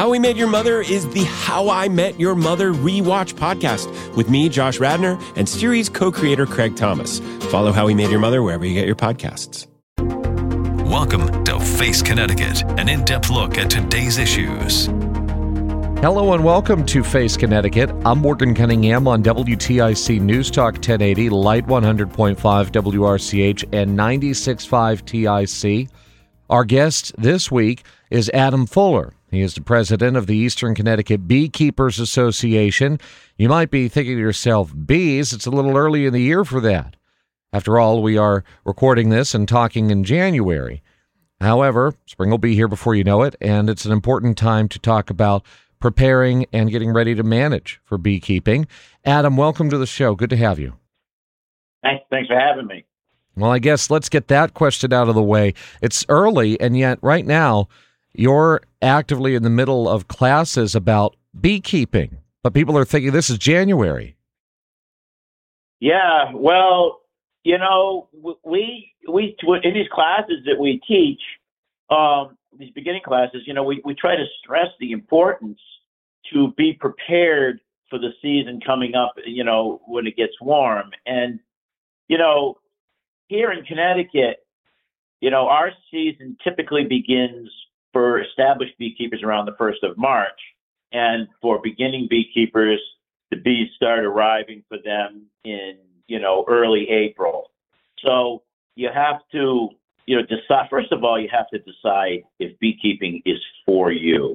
How We Met Your Mother is the How I Met Your Mother Rewatch podcast with me, Josh Radnor, and series co-creator Craig Thomas. Follow How We Met Your Mother wherever you get your podcasts. Welcome to Face Connecticut, an in-depth look at today's issues. Hello and welcome to Face Connecticut. I'm Morgan Cunningham on WTIC News Talk 1080, Light 100.5 WRCH, and 96.5 TIC. Our guest this week is Adam Fuller. He is the president of the Eastern Connecticut Beekeepers Association. You might be thinking to yourself, bees, it's a little early in the year for that. After all, we are recording this and talking in January. However, spring will be here before you know it, and it's an important time to talk about preparing and getting ready to manage for beekeeping. Adam, welcome to the show. Good to have you. Thanks for having me. Well, I guess let's get that question out of the way. It's early, and yet right now you're actively in the middle of classes about beekeeping, but people are thinking this is January. Yeah, well, you know, we in these classes that we teach, these beginning classes, you know, we try to stress the importance to be prepared for the season coming up, you know, when it gets warm. And, you know, here in Connecticut, you know, our season typically begins for established beekeepers around the 1st of March. And for beginning beekeepers, the bees start arriving for them in, you know, early April. So you have to, you know, decide, first of all, you have to decide if beekeeping is for you.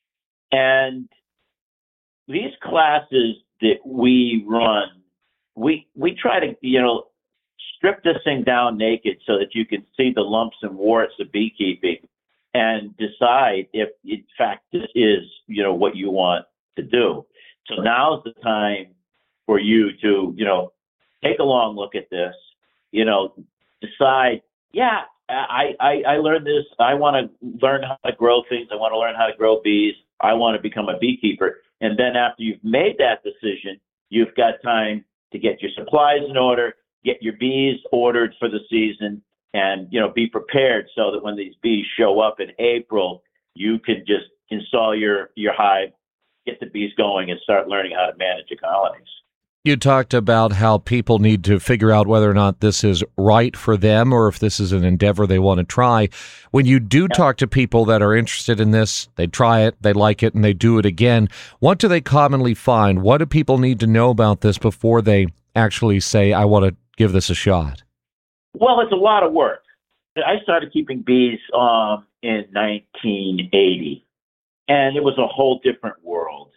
And these classes that we run, we try to, you know, strip this thing down naked so that you can see the lumps and warts of beekeeping and decide if, in fact, this is, you know, what you want to do. So now's the time for you to, you know, take a long look at this, you know, decide, yeah, I learned this. I want to learn how to grow things. I want to learn how to grow bees. I want to become a beekeeper. And then after you've made that decision, you've got time to get your supplies in order, get your bees ordered for the season, and, you know, be prepared so that when these bees show up in April, you can just install your hive, get the bees going, and start learning how to manage your colonies. You talked about how people need to figure out whether or not this is right for them or if this is an endeavor they want to try. When you do talk to people that are interested in this, they try it, they like it, and they do it again, what do they commonly find? What do people need to know about this before they actually say, I want to give this a shot? Well, it's a lot of work. I started keeping bees in 1980, and it was a whole different world.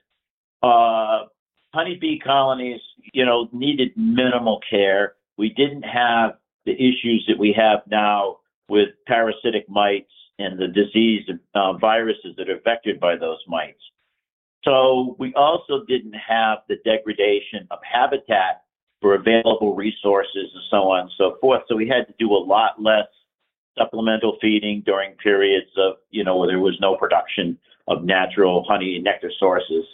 Honeybee colonies, you know, needed minimal care. We didn't have the issues that we have now with parasitic mites and the disease viruses that are vectored by those mites. So we also didn't have the degradation of habitat for available resources and so on and so forth. So we had to do a lot less supplemental feeding during periods of, you know, where there was no production of natural honey and nectar sources.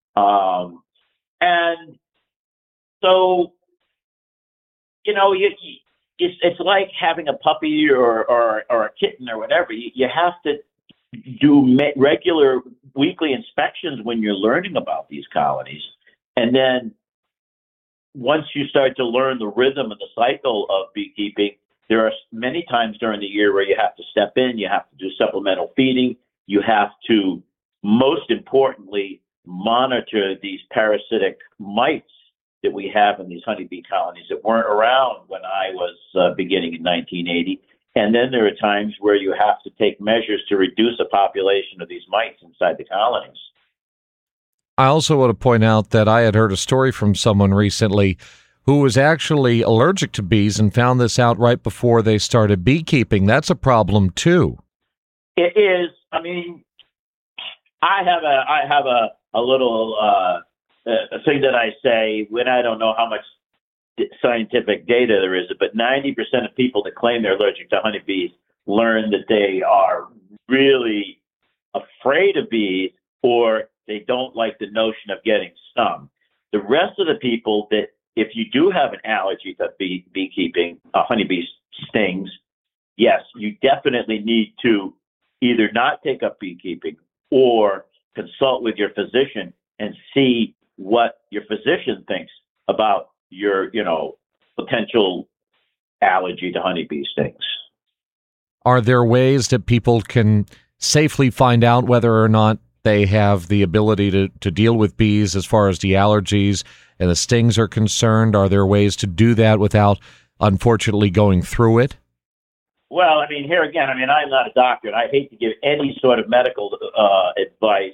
And so, you know, it's like having a puppy or a kitten or whatever. You have to do regular weekly inspections when you're learning about these colonies. And then once you start to learn the rhythm and the cycle of beekeeping, there are many times during the year where you have to step in, you have to do supplemental feeding, you have to, most importantly, monitor these parasitic mites that we have in these honeybee colonies that weren't around when I was beginning in 1980. And then there are times where you have to take measures to reduce the population of these mites inside the colonies. I also want to point out that I had heard a story from someone recently who was actually allergic to bees and found this out right before they started beekeeping. That's a problem too. It is. I mean, I have a little thing that I say when I don't know how much scientific data there is, but 90% of people that claim they're allergic to honeybees learn that they are really afraid of bees or they don't like the notion of getting stung. The rest of the people that, if you do have an allergy to beekeeping, honeybee stings, yes, you definitely need to either not take up beekeeping or consult with your physician and see what your physician thinks about your, potential allergy to honeybee stings. Are there ways that people can safely find out whether or not they have the ability to deal with bees as far as the allergies and the stings are concerned? Are there ways to do that without, unfortunately, going through it? Well, here again, I'm not a doctor, and I hate to give any sort of medical advice,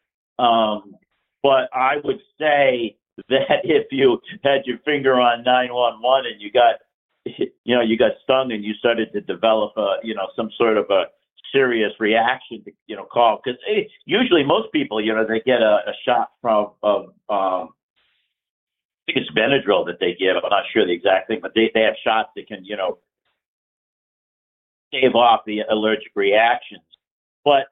but I would say that if you had your finger on 911 and you got stung and you started to develop some sort of a serious reaction to call, because usually most people they get a shot from I think it's Benadryl that they give. I'm not sure the exact thing, but they have shots that can stave off the allergic reactions. But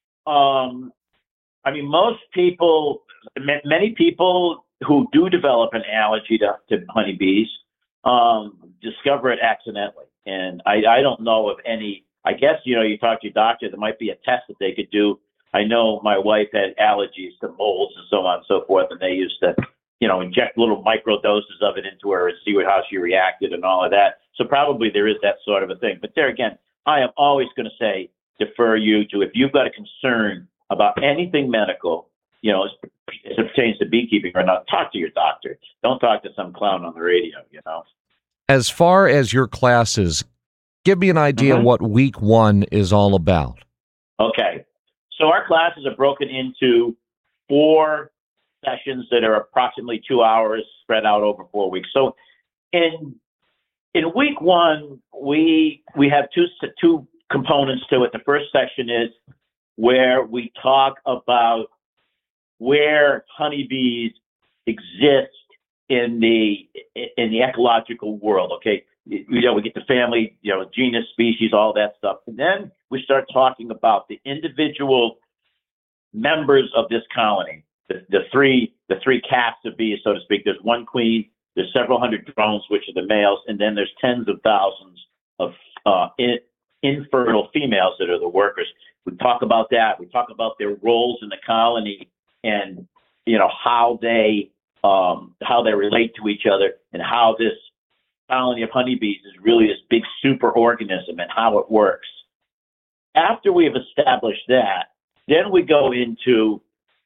most people, many people who do develop an allergy to honeybees discover it accidentally. And I don't know of any. I guess, you talk to your doctor, there might be a test that they could do. I know my wife had allergies to molds and so on and so forth, and they used to, inject little micro doses of it into her and see how she reacted and all of that. So probably there is that sort of a thing. But there again, I am always going to say, defer you to, if you've got a concern about anything medical, as it pertains to beekeeping or not, talk to your doctor. Don't talk to some clown on the radio, As far as your classes, give me an idea what week 1 is all about. Okay. So our classes are broken into 4 sessions that are approximately 2 hours spread out over 4 weeks. So in week 1, we have two components to it. The first section is where we talk about where honeybees exist in the ecological world. Okay. We get the family, genus, species, all that stuff. And then we start talking about the individual members of this colony, the three casts of bees, so to speak. There's one queen, there's several hundred drones, which are the males, and then there's tens of thousands of infertile females that are the workers. We talk about that. We talk about their roles in the colony and, how they relate to each other and how this colony of honeybees is really this big superorganism and how it works. After we have established that, then we go into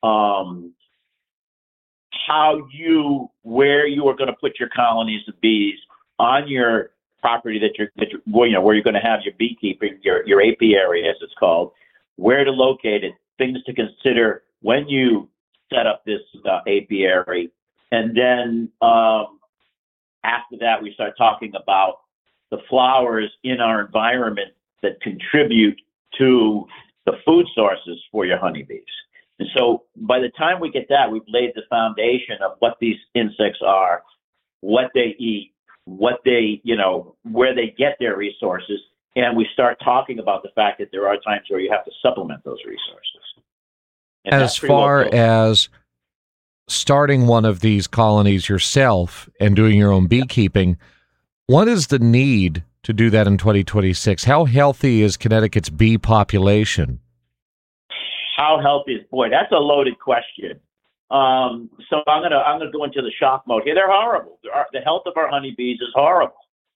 where you are going to put your colonies of bees on your property where you're going to have your beekeeping, your apiary as it's called, where to locate it, things to consider when you set up this apiary, and then after that, we start talking about the flowers in our environment that contribute to the food sources for your honeybees. And so by the time we get that, we've laid the foundation of what these insects are, what they eat, what they, where they get their resources. And we start talking about the fact that there are times where you have to supplement those resources. And as far as starting one of these colonies yourself and doing your own beekeeping, what is the need to do that in 2026? How healthy is Connecticut's bee population? How healthy is, boy, that's a loaded question. So I'm gonna go into the shock mode here. They're horrible. The health of our honeybees is horrible.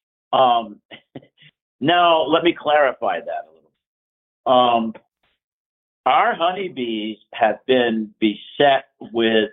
Now let me clarify that a little. Our honeybees have been beset with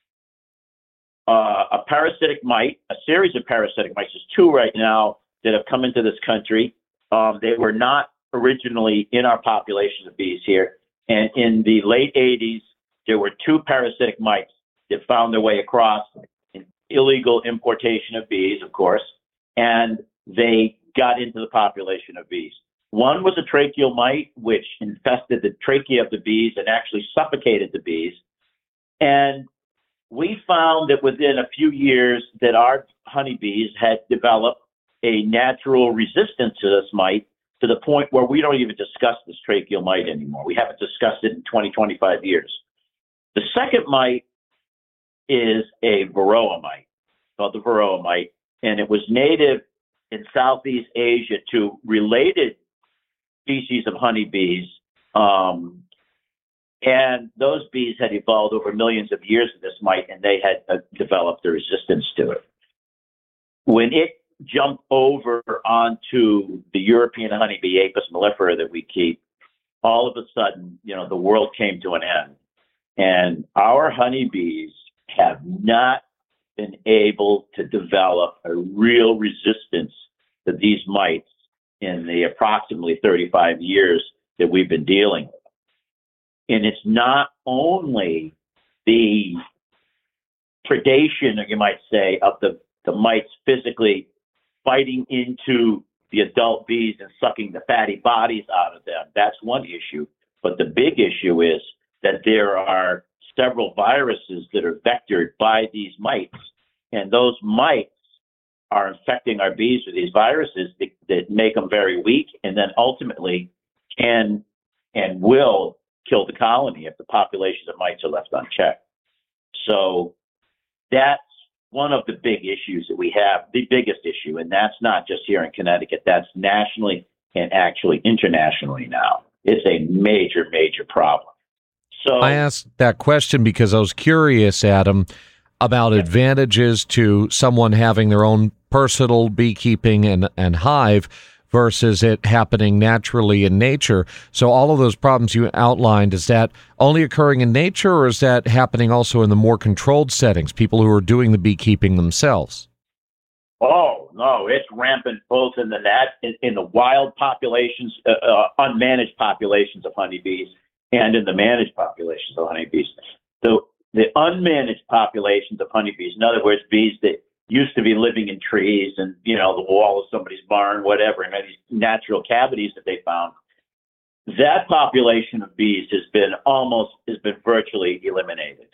a parasitic mite, a series of parasitic mites. There's 2 right now that have come into this country. They were not originally in our population of bees here. And in the late 80s, there were 2 parasitic mites that found their way across an illegal importation of bees, of course, and they got into the population of bees. One was a tracheal mite, which infested the trachea of the bees and actually suffocated the bees. And we found that within a few years that our honeybees had developed a natural resistance to this mite, to the point where we don't even discuss this tracheal mite anymore. We haven't discussed it in 20, 25 years. The second mite is a varroa mite, called the varroa mite, and it was native in Southeast Asia to related species of honeybees, And those bees had evolved over millions of years of this mite, and they had developed a resistance to it. When it jumped over onto the European honeybee, Apis mellifera, that we keep, all of a sudden, the world came to an end. And our honeybees have not been able to develop a real resistance to these mites in the approximately 35 years that we've been dealing with. And it's not only the predation, or you might say, of the mites physically biting into the adult bees and sucking the fatty bodies out of them. That's one issue. But the big issue is that there are several viruses that are vectored by these mites, and those mites are infecting our bees with these viruses that make them very weak, and then ultimately can and will kill the colony if the populations of mites are left unchecked. So that's one of the big issues that we have, the biggest issue, and that's not just here in Connecticut. That's nationally and actually internationally now. It's a major, major problem. So I asked that question because I was curious, Adam, about advantages to someone having their own personal beekeeping and hive versus it happening naturally in nature. So all of those problems you outlined, is that only occurring in nature, or is that happening also in the more controlled settings, people who are doing the beekeeping themselves? Oh, no, it's rampant both in the wild populations, unmanaged populations of honeybees, and in the managed populations of honeybees. So the unmanaged populations of honeybees, in other words, bees that used to be living in trees and, the wall of somebody's barn, whatever, and these natural cavities that they found, that population of bees has been virtually eliminated.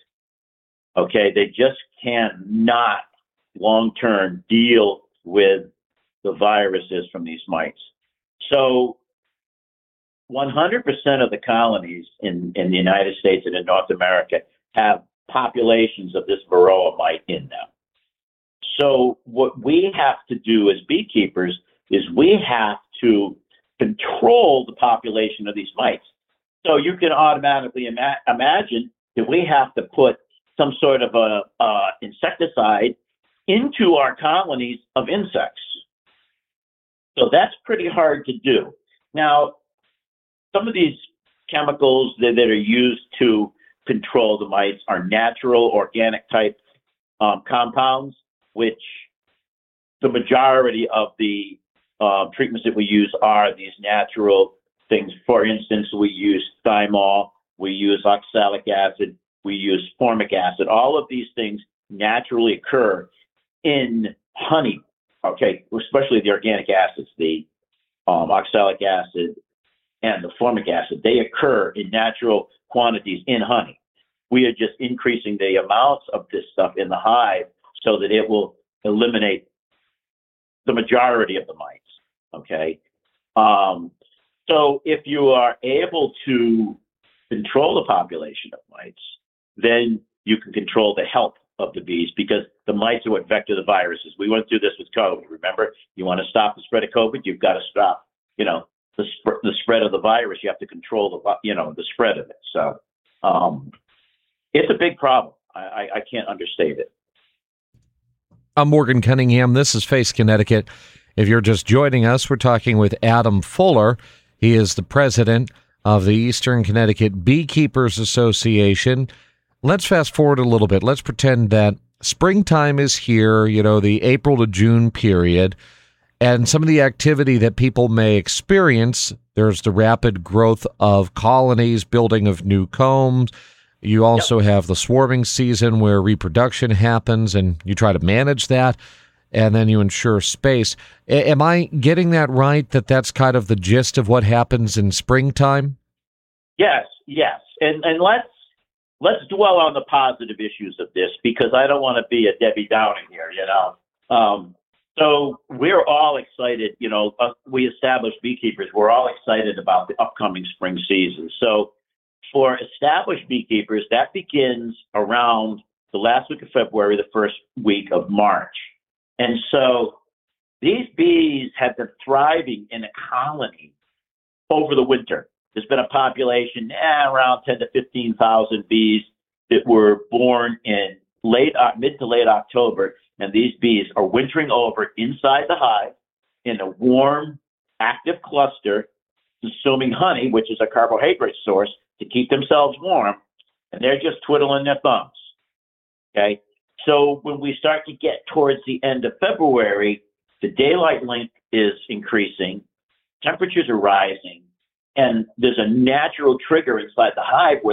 Okay, they just cannot long-term deal with the viruses from these mites. So 100% of the colonies in the United States and in North America have populations of this varroa mite in them. So what we have to do as beekeepers is we have to control the population of these mites. So you can automatically imagine that we have to put some sort of a insecticide into our colonies of insects. So that's pretty hard to do. Now, some of these chemicals that are used to control the mites are natural, organic type compounds, which the majority of the treatments that we use are these natural things. For instance, we use thymol, we use oxalic acid, we use formic acid. All of these things naturally occur in honey, okay, especially the organic acids, the oxalic acid and the formic acid. They occur in natural quantities in honey. We are just increasing the amounts of this stuff in the hive so that it will eliminate the majority of the mites, okay? So if you are able to control the population of mites, then you can control the health of the bees, because the mites are what vector the viruses. We went through this with COVID. Remember, you want to stop the spread of COVID, you've got to stop, the spread of the virus. You have to control the spread of it. So it's a big problem. I can't understate it. I'm Morgan Cunningham. This is Face Connecticut. If you're just joining us, we're talking with Adam Fuller. He is the president of the Eastern Connecticut Beekeepers Association. Let's fast forward a little bit. Let's pretend that springtime is here, the April to June period, and some of the activity that people may experience. There's the rapid growth of colonies, building of new combs. You also have the swarming season where reproduction happens, and you try to manage that, and then you ensure space. Am I getting that right, that that's kind of the gist of what happens in springtime? Yes. And let's dwell on the positive issues of this, because I don't want to be a Debbie Downer here, So we're all excited, we established beekeepers, we're all excited about the upcoming spring season. So for established beekeepers, that begins around the last week of February, the first week of March. And so these bees have been thriving in a colony over the winter. there's been a population around 10 to 15,000 bees that were born in mid to late October, and these bees are wintering over inside the hive in a warm, active cluster, consuming honey, which is a carbohydrate source, to keep themselves warm, and they're just twiddling their thumbs. Okay? So when we start to get towards the end of February, the daylight length is increasing, temperatures are rising, and there's a natural trigger inside the hive where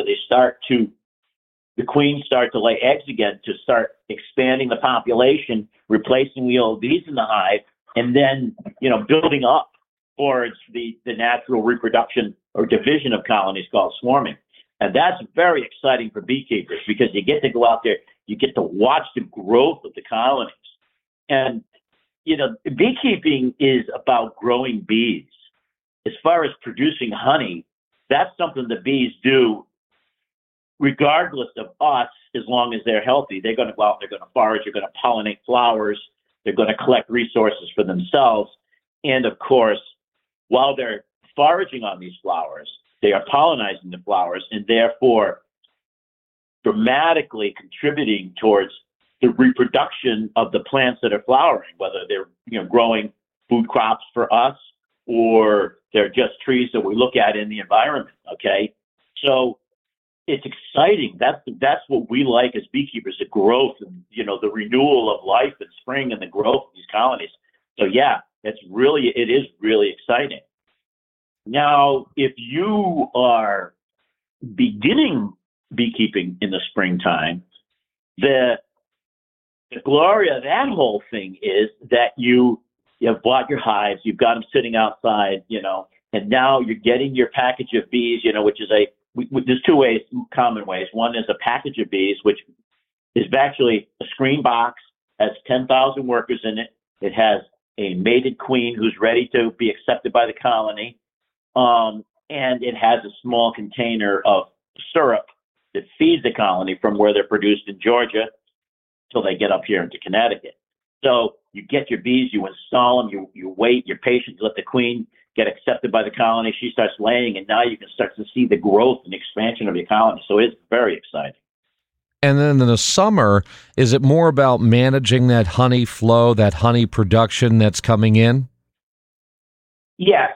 the queens start to lay eggs again to start expanding the population, replacing the old bees in the hive, and then, building up towards the natural reproduction or division of colonies called swarming. And that's very exciting for beekeepers because you get to go out there, you get to watch the growth of the colonies. And, beekeeping is about growing bees. As far as producing honey, that's something the bees do regardless of us, as long as they're healthy. They're going to go out, they're going to forage, they're going to pollinate flowers, they're going to collect resources for themselves. And of course, while they're foraging on these flowers, they are pollinizing the flowers and therefore dramatically contributing towards the reproduction of the plants that are flowering, whether they're growing food crops for us or they're just trees that we look at in the environment. Okay, so it's exciting. That's what we like as beekeepers: the growth and the renewal of life in spring and the growth of these colonies. So yeah, it is really exciting. Now, if you are beginning beekeeping in the springtime, the glory of that whole thing is that you have bought your hives, you've got them sitting outside, and now you're getting your package of bees, which is there's two common ways. One is a package of bees, which is actually a screen box, has 10,000 workers in it. It has a mated queen who's ready to be accepted by the colony. And it has a small container of syrup that feeds the colony from where they're produced in Georgia till they get up here into Connecticut. So you get your bees, you install them, you wait, you're patient, let the queen get accepted by the colony. She starts laying, and now you can start to see the growth and expansion of your colony. So it's very exciting. And then in the summer, is it more about managing that honey flow, that honey production that's coming in? Yes.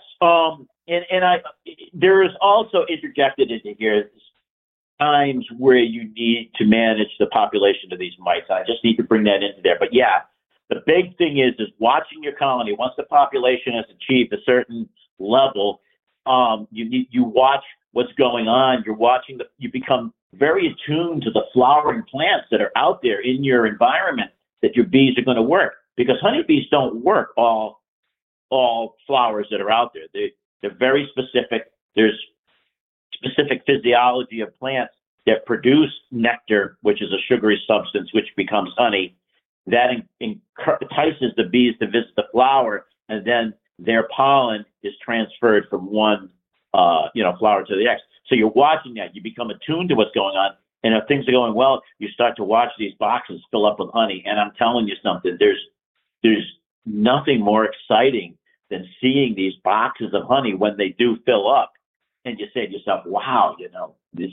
There is also interjected into here times where you need to manage the population of these mites. I just need to bring that into there. But yeah, the big thing is watching your colony. Once the population has achieved a certain level, you watch what's going on. You become very attuned to the flowering plants that are out there in your environment that your bees are going to work, because honeybees don't work all flowers that are out there. They're very specific. There's specific physiology of plants that produce nectar, which is a sugary substance, which becomes honey. That entices the bees to visit the flower, and then their pollen is transferred from one, flower to the next. So you're watching that. You become attuned to what's going on, and if things are going well, you start to watch these boxes fill up with honey. And I'm telling you something. There's nothing more exciting than seeing these boxes of honey when they do fill up, and you say to yourself, "Wow, this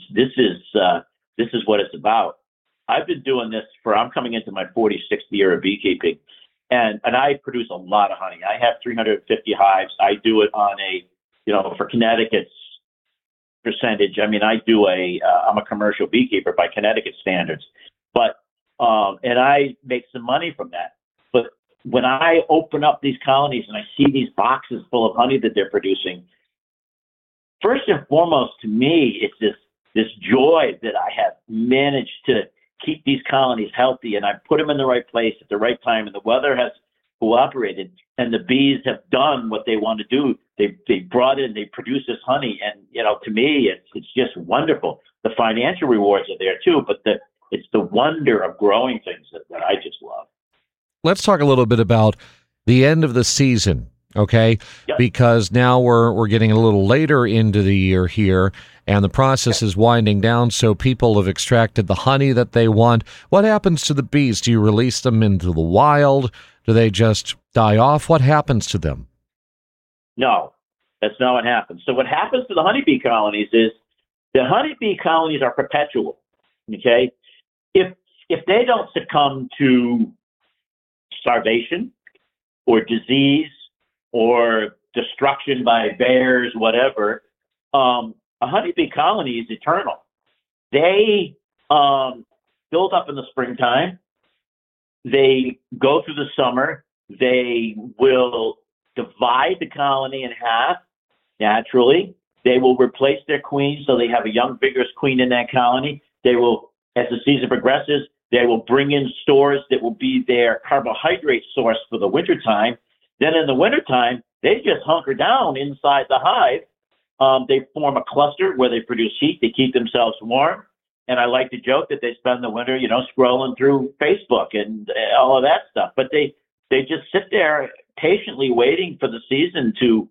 is what it's about." I've been doing this I'm coming into my 46th year of beekeeping, and I produce a lot of honey. I have 350 hives. I do it on for Connecticut's percentage. I mean, I'm a commercial beekeeper by Connecticut standards, but and I make some money from that. But when I open up these colonies and I see these boxes full of honey that they're producing, first and foremost, to me, it's this joy that I have managed to keep these colonies healthy, and I put them in the right place at the right time, and the weather has cooperated, and the bees have done what they want to do. They brought in, they produce this honey, and to me, it's just wonderful. The financial rewards are there too, but it's the wonder of growing things that I just love. Let's talk a little bit about the end of the season, okay? Yep. Because now we're getting a little later into the year here, and the process is winding down, so people have extracted the honey that they want. What happens to the bees? Do you release them into the wild? Do they just die off? What happens to them? No. That's not what happens. So what happens to the honeybee colonies is the honeybee colonies are perpetual. Okay, if they don't succumb to starvation or disease or destruction by bears, whatever, a honeybee colony is eternal. They build up in the springtime. They go through the summer. They will divide the colony in half naturally. They will replace their queen, so they have a young, vigorous queen in that colony. They will, as the season progresses, they will bring in stores that will be their carbohydrate source for the wintertime. Then in the wintertime, they just hunker down inside the hive. They form a cluster where they produce heat. They keep themselves warm. And I like to joke that they spend the winter, scrolling through Facebook and all of that stuff. But they just sit there patiently waiting for the season to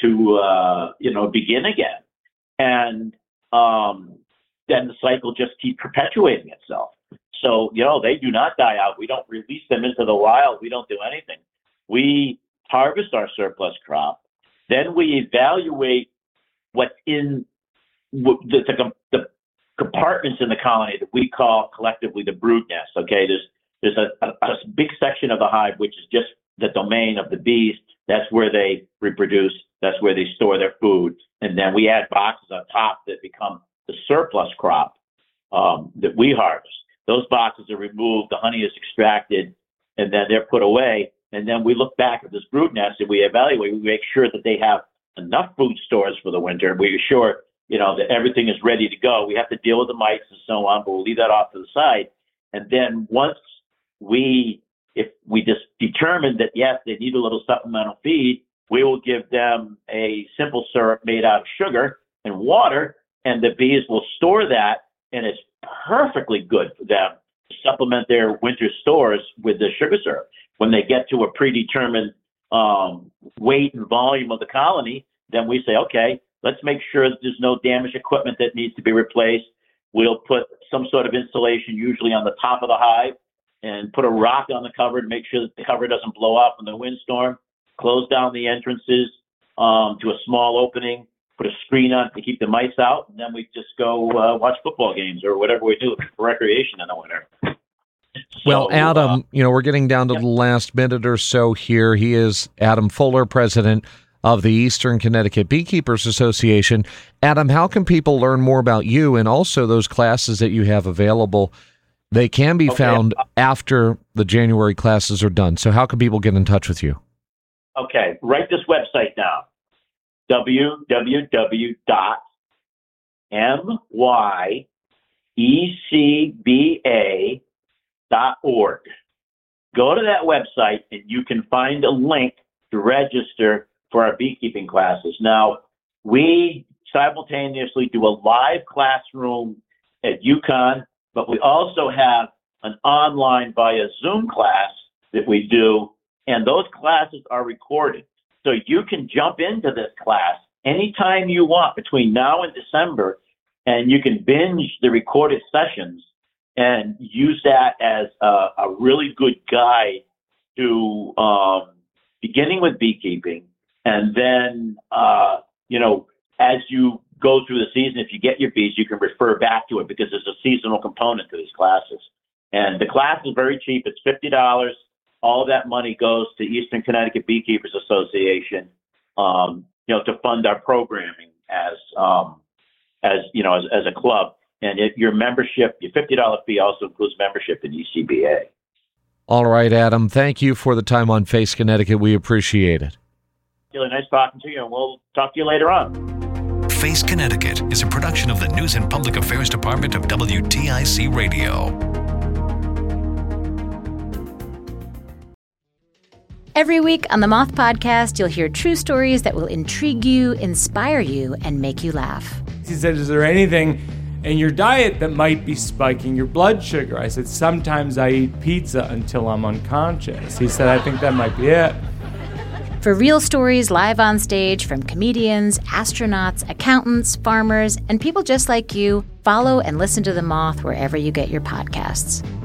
begin again. And then the cycle just keeps perpetuating itself. So, they do not die out. We don't release them into the wild. We don't do anything. We harvest our surplus crop. Then we evaluate what's in the compartments in the colony that we call collectively the brood nest. Okay, there's a big section of the hive which is just the domain of the bees. That's where they reproduce. That's where they store their food. And then we add boxes on top that become the surplus crop that we harvest. Those boxes are removed, the honey is extracted, and then they're put away. And then we look back at this brood nest and we evaluate. We make sure that they have enough food stores for the winter. We assure, that everything is ready to go. We have to deal with the mites and so on, but we'll leave that off to the side. And then once if we just determine that, yes, they need a little supplemental feed, we will give them a simple syrup made out of sugar and water, and the bees will store that, and it's perfectly good for them to supplement their winter stores with the sugar syrup. When they get to a predetermined weight and volume of the colony, then we say, okay, let's make sure that there's no damaged equipment that needs to be replaced. We'll put some sort of insulation, usually on the top of the hive, and put a rock on the cover to make sure that the cover doesn't blow up in the windstorm. Close down the entrances to a small opening, put a screen on to keep the mice out, and then we just go watch football games or whatever we do for recreation in the winter. Well, Adam, we're getting down to the last minute or so here. He is Adam Fuller, president of the Eastern Connecticut Beekeepers Association. Adam, how can people learn more about you and also those classes that you have available? They can be found after the January classes are done. So how can people get in touch with you? Okay, write this website down, www.myecba.org. Go to that website and you can find a link to register for our beekeeping classes. Now, we simultaneously do a live classroom at UConn, but we also have an online via Zoom class that we do, and those classes are recorded. So you can jump into this class anytime you want between now and December, and you can binge the recorded sessions and use that as a really good guide to beginning with beekeeping. And then, as you go through the season, if you get your bees, you can refer back to it because there's a seasonal component to these classes. And the class is very cheap. It's $50. All of that money goes to Eastern Connecticut Beekeepers Association, to fund our programming as a club. And your membership, your $50 fee also includes membership in ECBA. All right, Adam. Thank you for the time on Face Connecticut. We appreciate it. Really nice talking to you, and we'll talk to you later on. Face Connecticut is a production of the News and Public Affairs Department of WTIC Radio. Every week on the Moth Podcast, you'll hear true stories that will intrigue you, inspire you, and make you laugh. He said, is there anything in your diet that might be spiking your blood sugar? I said, sometimes I eat pizza until I'm unconscious. He said, I think that might be it. For real stories live on stage from comedians, astronauts, accountants, farmers, and people just like you, follow and listen to The Moth wherever you get your podcasts.